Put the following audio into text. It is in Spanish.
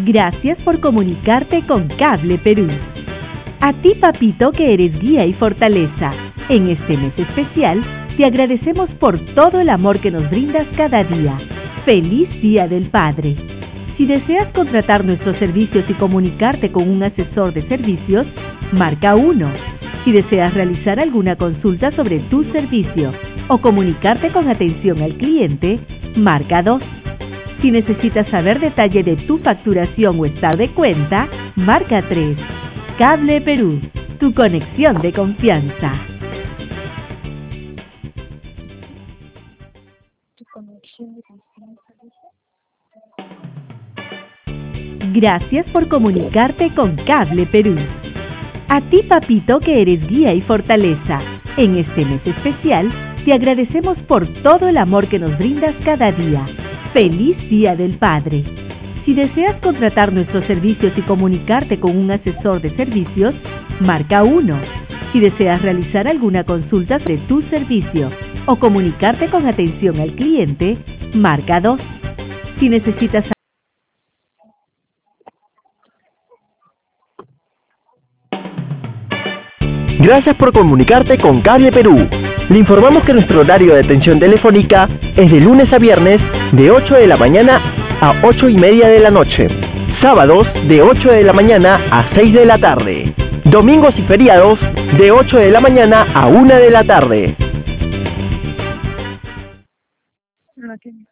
Gracias por comunicarte con Cable Perú. A ti, papito, que eres guía y fortaleza, en este mes especial, te agradecemos por todo el amor que nos brindas cada día. ¡Feliz Día del Padre! Si deseas contratar nuestros servicios y comunicarte con un asesor de servicios, marca 1. Si deseas realizar alguna consulta sobre tu servicio o comunicarte con atención al cliente, marca 2. Si necesitas saber detalle de tu facturación o estado de cuenta, marca 3. Cable Perú, tu conexión de confianza. Gracias por comunicarte con Cable Perú. A ti, papito, que eres guía y fortaleza, en este mes especial, te agradecemos por todo el amor que nos brindas cada día. ¡Feliz Día del Padre! Si deseas contratar nuestros servicios y comunicarte con un asesor de servicios, marca 1. Si deseas realizar alguna consulta sobre tu servicio o comunicarte con atención al cliente, marca 2. Si necesitas Gracias por comunicarte con Cable Perú. Le informamos que nuestro horario de atención telefónica es de lunes a viernes de 8 de la mañana a 8:30 de la noche. Sábados de 8 de la mañana a 6 de la tarde. Domingos y feriados de 8 de la mañana a 1 de la tarde.